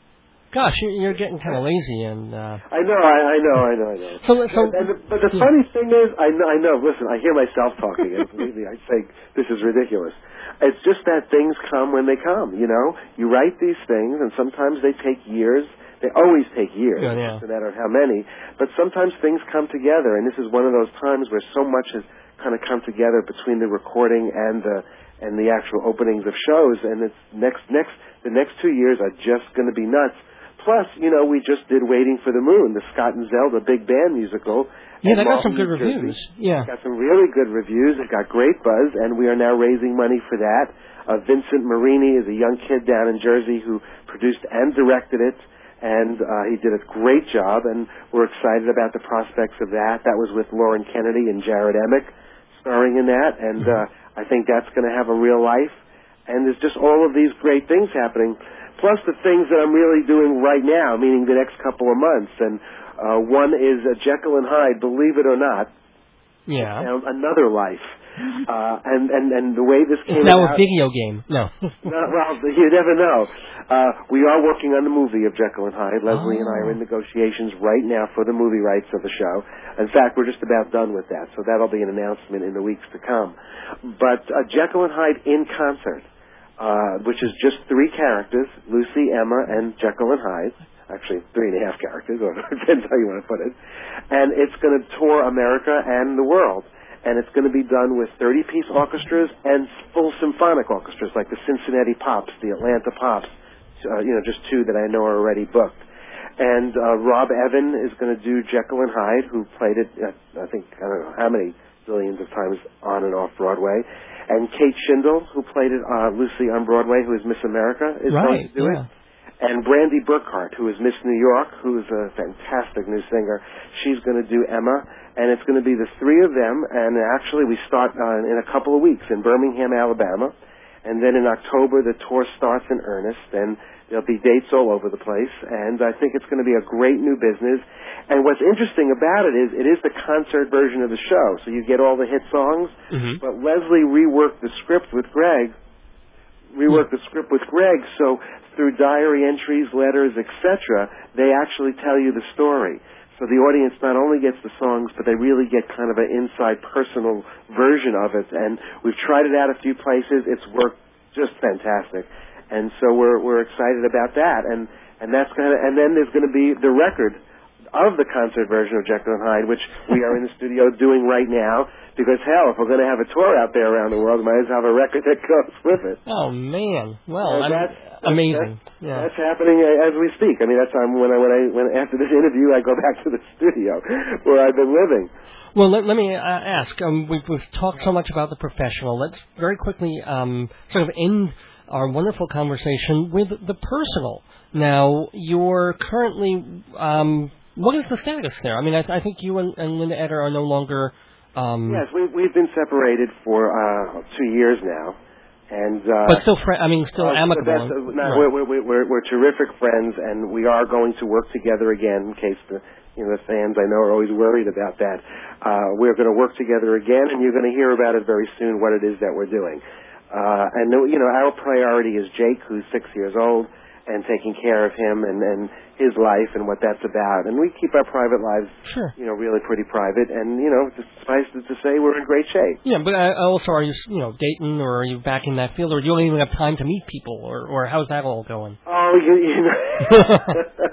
Gosh, you're, you're getting kind of lazy, and uh... I know, I, I know, I know, I know. So, so, and the, but the yeah. funny thing is, I know, I know. Listen, I hear myself talking, and believe me, I say this is ridiculous. It's just that things come when they come. You know, you write these things, and sometimes they take years. They always take years, yeah, yeah. no matter how many. But sometimes things come together, and this is one of those times where so much has kind of come together between the recording and the and the actual openings of shows. And it's next next the next two years are just going to be nuts. Plus, you know, we just did Waiting for the Moon, the Scott and Zelda big band musical. Yeah, that got some good reviews. Yeah, it got some really good reviews. It got great buzz, and we are now raising money for that. Uh, Vincent Marini is a young kid down in Jersey who produced and directed it. And uh, he did a great job, and we're excited about the prospects of that. That was with Lauren Kennedy and Jared Emick starring in that, and uh, I think that's going to have a real life. And there's just all of these great things happening, plus the things that I'm really doing right now, meaning the next couple of months. And uh, one is uh, Jekyll and Hyde, believe it or not, yeah, found another life. Uh, and, and, and the way this came it's now about, a video game. No. no. Well, you never know. Uh, we are working on the movie of Jekyll and Hyde. Leslie oh. and I are in negotiations right now for the movie rights of the show. In fact, we're just about done with that, so that'll be an announcement in the weeks to come. But uh, Jekyll and Hyde in concert, uh, which is just three characters, Lucy, Emma, and Jekyll and Hyde. Actually, three and a half characters, or depends how you want to put it. And it's going to tour America and the world. And it's going to be done with thirty-piece orchestras and full symphonic orchestras, like the Cincinnati Pops, the Atlanta Pops, uh, you know, just two that I know are already booked. And uh, Rob Evan is going to do Jekyll and Hyde, who played it, uh, I think, I don't know how many billions of times on and off Broadway. And Kate Shindle, who played it, uh, Lucy on Broadway, who is Miss America, is right, going to do yeah. it. And Brandy Burkhart, who is Miss New York, who is a fantastic new singer, she's going to do Emma, and it's going to be the three of them, and actually we start uh, in a couple of weeks in Birmingham, Alabama, and then in October the tour starts in earnest, and there'll be dates all over the place, and I think it's going to be a great new business. And what's interesting about it is it is the concert version of the show, so you get all the hit songs, mm-hmm. but Leslie reworked the script with Greg, reworked the script with Greg, so through diary entries, letters, et cetera, they actually tell you the story. So the audience not only gets the songs, but they really get kind of an inside personal version of it. And we've tried it out a few places. It's worked just fantastic. And so we're we're excited about that. And and that's kind of and then there's going to be the record of the concert version of Jekyll and Hyde, which we are in the studio doing right now. Because, hell, if we're going to have a tour out there around the world, we might as well have a record that goes with it. Oh, man. Well, And I'm, that's, amazing. That's, yeah. that's happening as we speak. I mean, that's um, when I, when I, when after this interview, I go back to the studio where I've been living. Well, let, let me uh, ask. Um, we've, we've talked so much about the professional. Let's very quickly um, sort of end our wonderful conversation with the personal. Now, you're currently, um, what is the status there? I mean, I, I think you and, and Linda Eder are no longer... Um, yes, we, we've been separated for uh, two years now. And, uh, but still, fr- I mean, still uh, amicable. That's, uh, no, right. we're, we're, we're, we're terrific friends, and we are going to work together again in case the... You know, the fans, I know, are always worried about that. Uh, we're going to work together again, and you're going to hear about it very soon, what it is that we're doing. Uh, and, you know, our priority is Jake, who's six years old, and taking care of him and, and his life and what that's about. And we keep our private lives, sure. you know, really pretty private. And, you know, suffice it to say, we're in great shape. Yeah, but uh, also, are you, you know, dating, or are you back in that field, or do you don't even have time to meet people, or, or how's that all going? Oh, you, you know...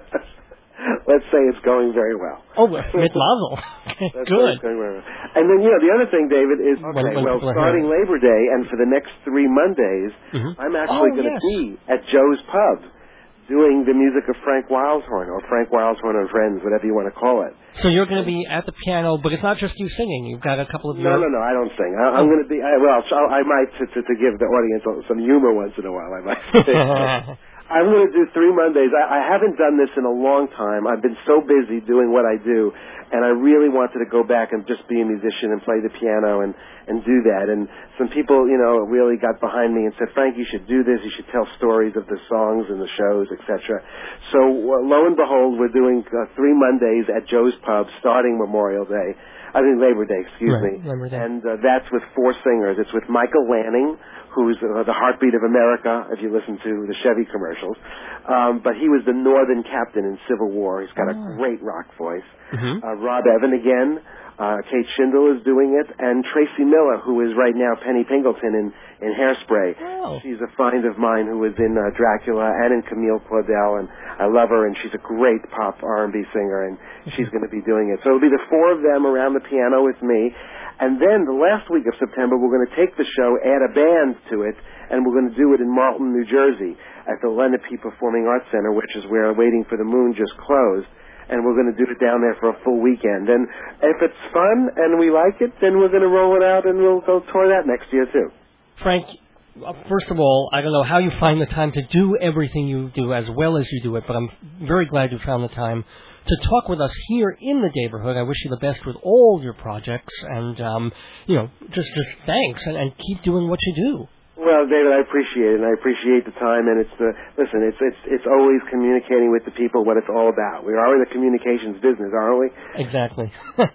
Let's say it's going very well. Oh, mit Mazel. Good. Going very well. And then, you know, the other thing, David, is, okay, when, when well, starting Labor Day and for the next three Mondays, mm-hmm. I'm actually oh, going to yes. be at Joe's Pub doing the music of Frank Wildhorn, or Frank Wildhorn and Friends, whatever you want to call it. So you're going to be at the piano, but it's not just you singing. You've got a couple of... No, your... no, no, I don't sing. I, I'm oh. going to be, I, well, I might, to, to, to give the audience some humor once in a while, I might say. I'm going to do three Mondays. I, I haven't done this in a long time. I've been so busy doing what I do, and I really wanted to go back and just be a musician and play the piano and, and do that. And some people, you know, really got behind me and said, Frank, you should do this. You should tell stories of the songs and the shows, et cetera. So uh, lo and behold, we're doing uh, three Mondays at Joe's Pub starting Memorial Day. I mean, Labor Day, excuse right, me. Labor Day. And uh, that's with four singers. It's with Michael Lanning, who's uh, the heartbeat of America, if you listen to the Chevy commercials. Um, but he was the Northern captain in Civil War. He's got oh. a great rock voice. Mm-hmm. Uh, Rob Evan again. Uh, Kate Schindel is doing it. And Tracy Miller, who is right now Penny Pingleton in, in Hairspray. Oh. She's a find of mine who was in uh, Dracula and in Camille Claudel. And I love her, and she's a great pop R and B singer, and she's going to be doing it. So it'll be the four of them around the piano with me. And then the last week of September, we're going to take the show, add a band to it, and we're going to do it in Marlton, New Jersey, at the Lenape Performing Arts Center, which is where Waiting for the Moon just closed. And we're going to do it down there for a full weekend. And if it's fun and we like it, then we're going to roll it out, and we'll go tour that next year, too. Frank, first of all, I don't know how you find the time to do everything you do as well as you do it, but I'm very glad you found the time to talk with us here in the neighborhood. I wish you the best with all your projects, and, um, you know, just, just thanks, and, and keep doing what you do. Well, David, I appreciate it, and I appreciate the time, and it's, uh, listen, it's, it's, it's always communicating with the people what it's all about. We are in the communications business, aren't we? Exactly.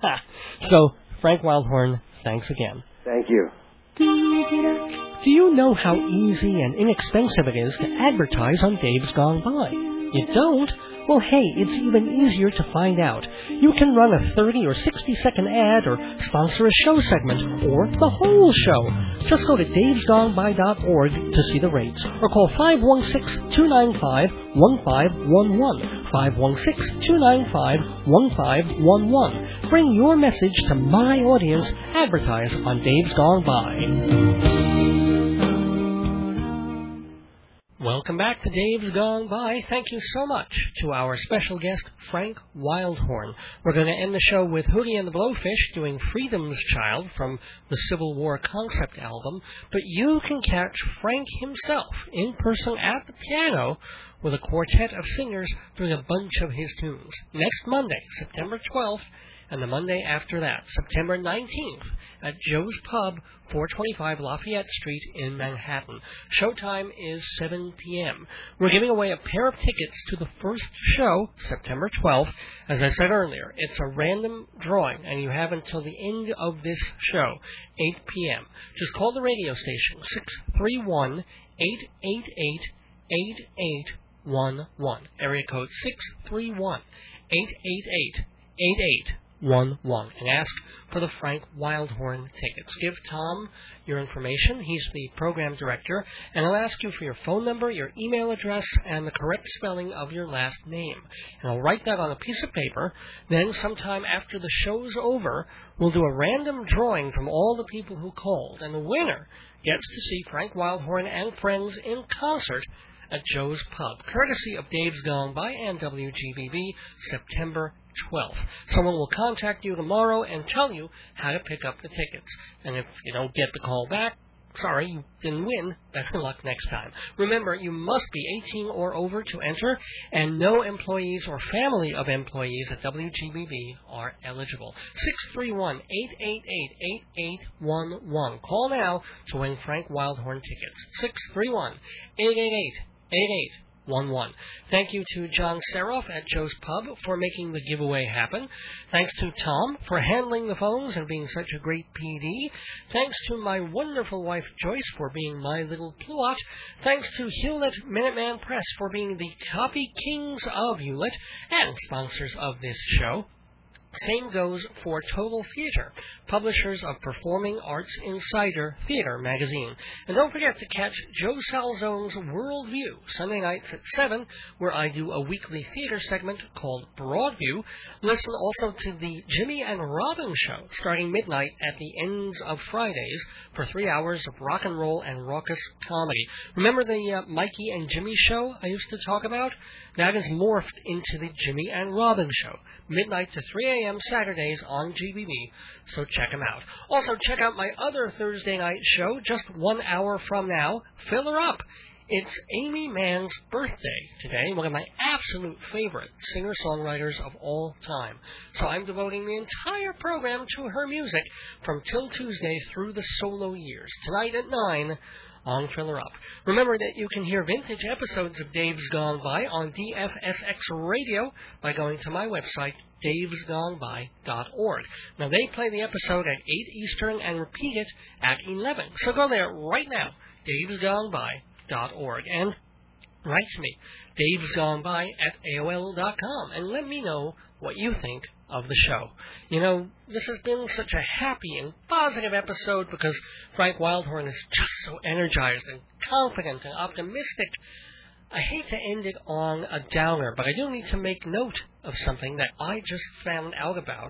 So, Frank Wildhorn, thanks again. Thank you. Do you know how easy and inexpensive it is to advertise on Dave's Gone By? You don't? Well, hey, it's even easier to find out. You can run a thirty or sixty second ad, or sponsor a show segment, or the whole show. Just go to daves gone by dot org to see the rates, or call five one six, two nine five, one five one one, five one six, two nine five, one five one one. Bring your message to my audience. Advertise on Dave's Gone By. Welcome back to Dave's Gone By. Thank you so much to our special guest, Frank Wildhorn. We're going to end the show with Hootie and the Blowfish doing Freedom's Child from the Civil War concept album. But you can catch Frank himself in person at the piano with a quartet of singers doing a bunch of his tunes. Next Monday, September twelfth, and the Monday after that, September nineteenth, at Joe's Pub, four twenty-five Lafayette Street in Manhattan. Showtime is seven p.m. We're giving away a pair of tickets to the first show, September twelfth. As I said earlier, it's a random drawing, and you have until the end of this show, eight p.m. Just call the radio station, six three one, eight eight eight, eight eight one one. Area code six three one, eight eight eight, eight eight one one. And ask for the Frank Wildhorn tickets. Give Tom your information. He's the program director, and I'll ask you for your phone number, your email address, and the correct spelling of your last name. And I'll write that on a piece of paper. Then sometime after the show's over, we'll do a random drawing from all the people who called, and the winner gets to see Frank Wildhorn and friends in concert at Joe's Pub, courtesy of Dave's Gone By and W G B B, September twelfth. Someone will contact you tomorrow and tell you how to pick up the tickets. And if you don't get the call back, sorry, you didn't win. Better luck next time. Remember, you must be eighteen or over to enter, and no employees or family of employees at W G B B are eligible. six three one, eight eight eight, eight eight one one. Call now to win Frank Wildhorn tickets. six three one, eight eight eight, eight eight one one. Thank you to John Seroff at Joe's Pub for making the giveaway happen. Thanks to Tom for handling the phones and being such a great P D. Thanks to my wonderful wife Joyce for being my little plot. Thanks to Hewlett Minuteman Press for being the copy kings of Hewlett and sponsors of this show. Same goes for Total Theater, publishers of Performing Arts Insider Theater magazine. And don't forget to catch Joe Salzone's Worldview, Sunday nights at seven, where I do a weekly theater segment called Broadview. Listen also to the Jimmy and Robin Show, starting midnight at the ends of Fridays for three hours of rock and roll and raucous comedy. Remember the uh, Mikey and Jimmy show I used to talk about? That is morphed into the Jimmy and Robin Show, midnight to three a.m. Saturdays on G B B, so check them out. Also, check out my other Thursday night show just one hour from now, Fill Her Up. It's Amy Mann's birthday today, one of my absolute favorite singer-songwriters of all time. So I'm devoting the entire program to her music from Till Tuesday through the solo years. Tonight at nine on Fill Her Up. Remember that you can hear vintage episodes of Dave's Gone By on D F S X Radio by going to my website, daves gone by dot org. Now, they play the episode at eight Eastern and repeat it at eleven. So go there right now, daves gone by dot org, and write to me, davesgoneby at A O L dot com, and let me know what you think of the show. You know, this has been such a happy and positive episode because Frank Wildhorn is just so energized and confident and optimistic. I hate to end it on a downer, but I do need to make note of something that I just found out about.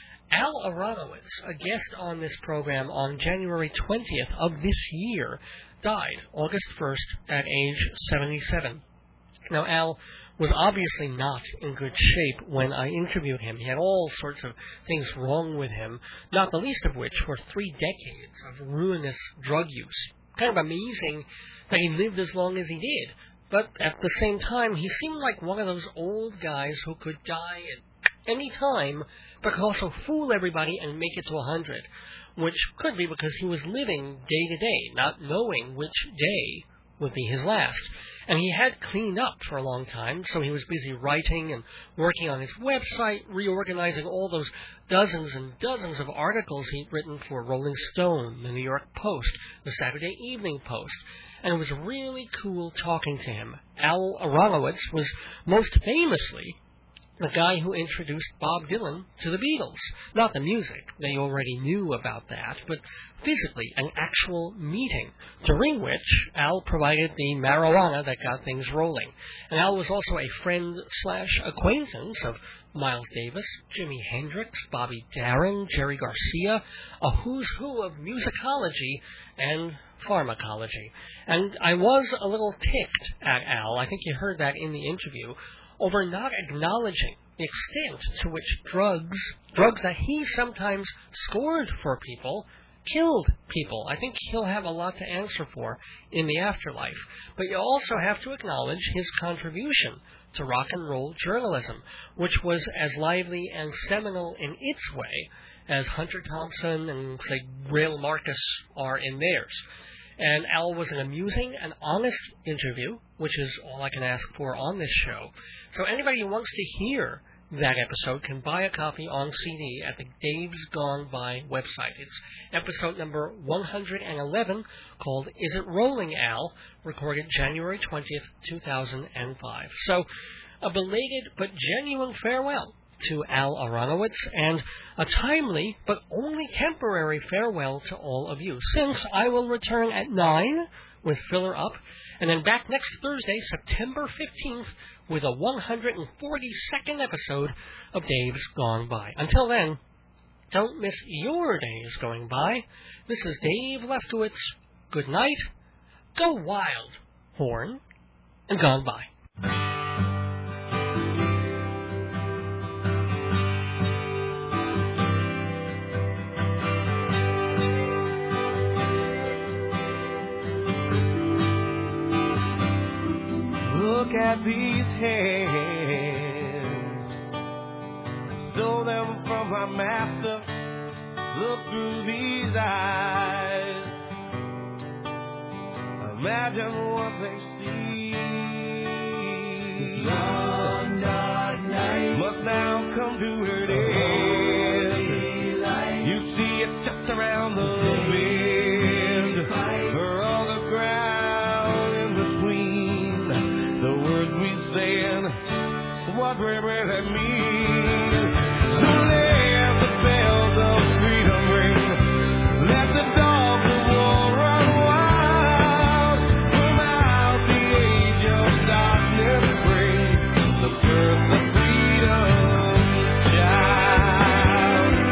Al Aronowitz, a guest on this program on January twentieth of this year, died August first at age seventy-seven. Now, Al was obviously not in good shape when I interviewed him. He had all sorts of things wrong with him, not the least of which were three decades of ruinous drug use. Kind of amazing that he lived as long as he did. But at the same time, he seemed like one of those old guys who could die at any time, but could also fool everybody and make it to a hundred, which could be because he was living day to day, not knowing which day would be his last. And he had cleaned up for a long time, so he was busy writing and working on his website, reorganizing all those dozens and dozens of articles he'd written for Rolling Stone, the New York Post, the Saturday Evening Post. And it was really cool talking to him. Al Aronowitz was most famously the guy who introduced Bob Dylan to the Beatles. Not the music, they already knew about that, but physically, an actual meeting, during which Al provided the marijuana that got things rolling. And Al was also a friend slash acquaintance of Miles Davis, Jimi Hendrix, Bobby Darin, Jerry Garcia, a who's who of musicology and pharmacology. And I was a little ticked at Al, I think you heard that in the interview, over not acknowledging the extent to which drugs, drugs that he sometimes scored for people, killed people. I think he'll have a lot to answer for in the afterlife. But you also have to acknowledge his contribution to rock and roll journalism, which was as lively and seminal in its way as Hunter Thompson and, say, Rail Marcus are in theirs. And Al was an amusing and honest interview, which is all I can ask for on this show. So anybody who wants to hear that episode can buy a copy on C D at the Dave's Gone By website. It's episode number one hundred eleven, called Is It Rolling, Al?, recorded January twentieth, two thousand five. So a belated but genuine farewell to Al Aronowitz, and a timely but only temporary farewell to all of you, since I will return at nine with Filler Up, and then back next Thursday, September fifteenth, with a one hundred forty-second episode of Dave's Gone By. Until then, don't miss your days going by. This is Dave Lefkowitz. Good night, go wild, Horn, and Gone By. Look at these hands, stole them from my master. Look through these eyes, imagine what they see. This long dark night must now come to an end. You see it just around the bend, for all the ground in between. The words we saying, what we really mean. So let the bells of freedom ring, let the dogs of war run wild. From out the age of darkness spring, the birth of freedom child.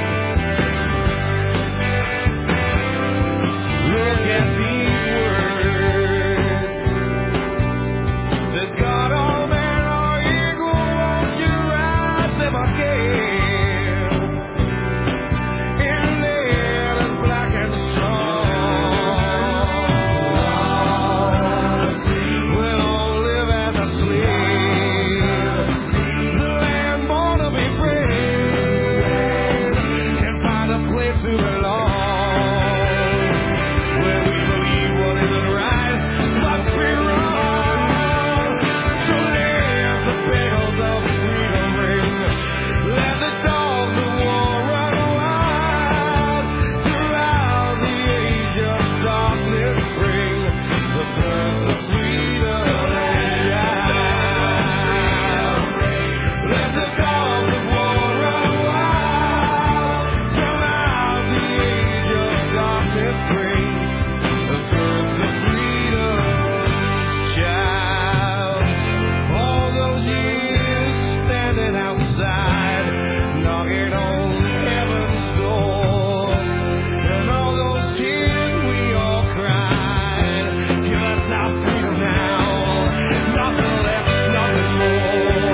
Look at these words that God all man or eagle, won't you rise them again? In there as black and strong, we'll all live as a slave. The land born to be free, and find a place to belong, where we believe what isn't right must be wrong. So let the bells of freedom ring, let the dogs of war run wild. Throughout the age of darkness spring, the birth of freedom child. Let the dogs of war run wild. Throughout the age of darkness spring, the birth of freedom child. All those years standing outside, knocking on heaven's door, and all those tears we all cried. Give us our freedom now, nothing less, nothing more.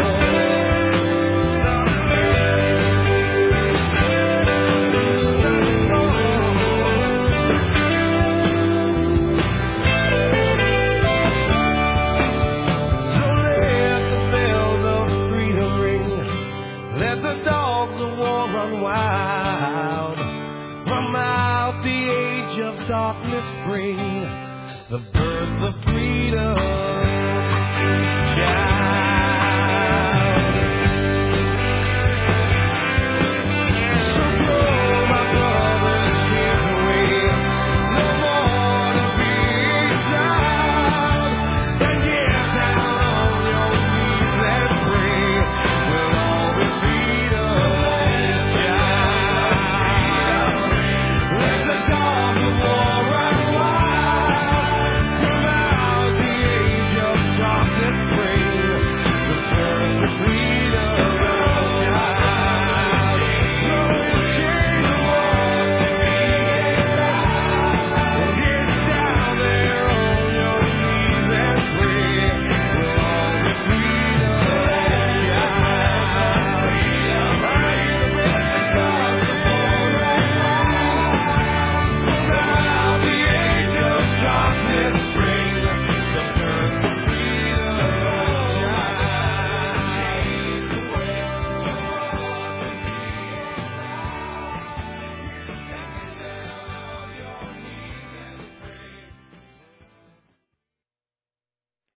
So let the bells of freedom ring, let the dogs of war run wild. From out the age of darkness spring, the birth of freedom